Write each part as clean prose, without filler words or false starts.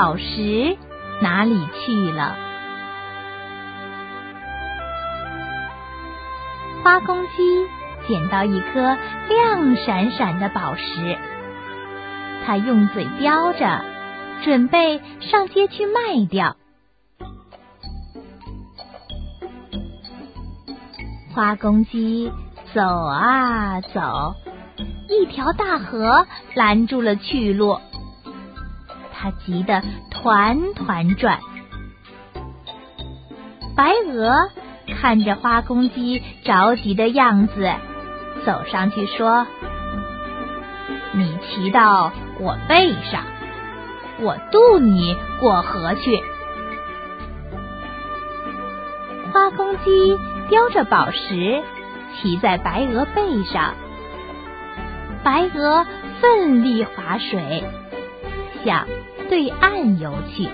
宝石哪里去了？花公鸡捡到一颗亮闪闪的宝石，它用嘴叼着，准备上街去卖掉。花公鸡走啊走，一条大河拦住了去路，它急得团团转。白鹅看着花公鸡着急的样子，走上去说：“你骑到我背上，我渡你过河去。”花公鸡叼着宝石，骑在白鹅背上，白鹅奋力划水，向对岸游去。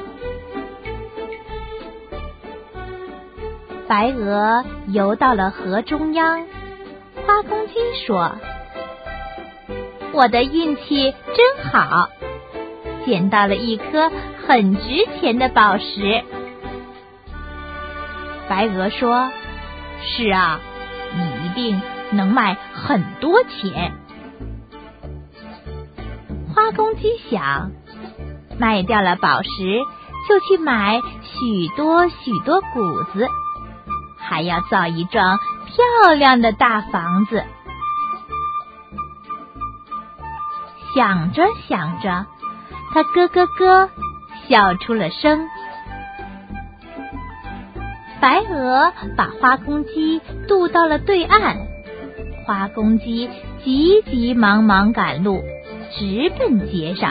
白鹅游到了河中央，花公鸡说：“我的运气真好，捡到了一颗很值钱的宝石。”白鹅说：“是啊，你一定能卖很多钱。”花公鸡想，卖掉了宝石，就去买许多许多谷子，还要造一幢漂亮的大房子。想着想着，他咯咯咯笑出了声。白鹅把花公鸡渡到了对岸，花公鸡急急忙忙赶路，直奔街上。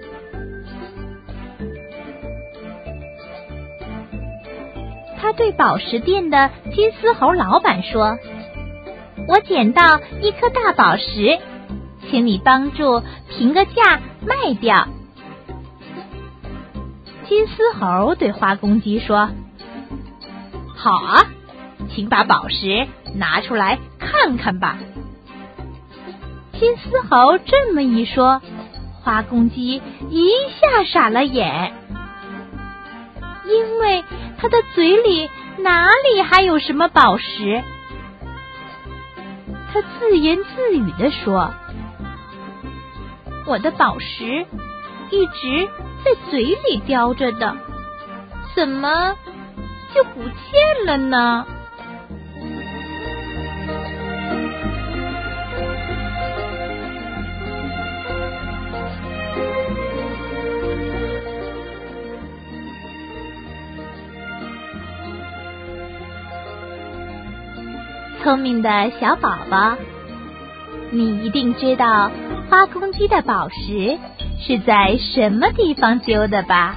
他对宝石店的金丝猴老板说：“我捡到一颗大宝石，请你帮助评个价卖掉。”金丝猴对花公鸡说：“好啊，请把宝石拿出来看看吧。”金丝猴这么一说，花公鸡一下傻了眼，因为他的嘴里哪里还有什么宝石？他自言自语地说：“我的宝石一直在嘴里叼着的，怎么就不见了呢？”聪明的小宝宝，你一定知道花公鸡的宝石是在什么地方丢的吧？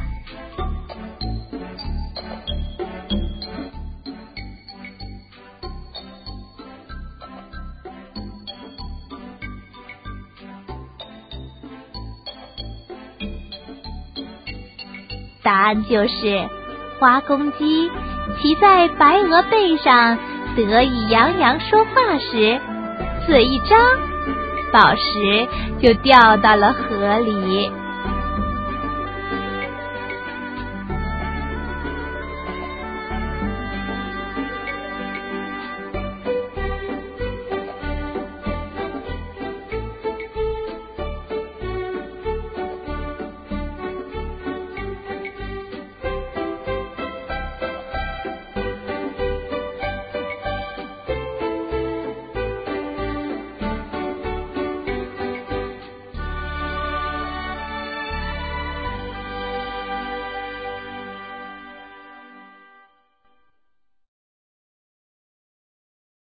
答案就是花公鸡骑在白鹅背上，得意洋洋说话时，嘴一张，宝石就掉到了河里。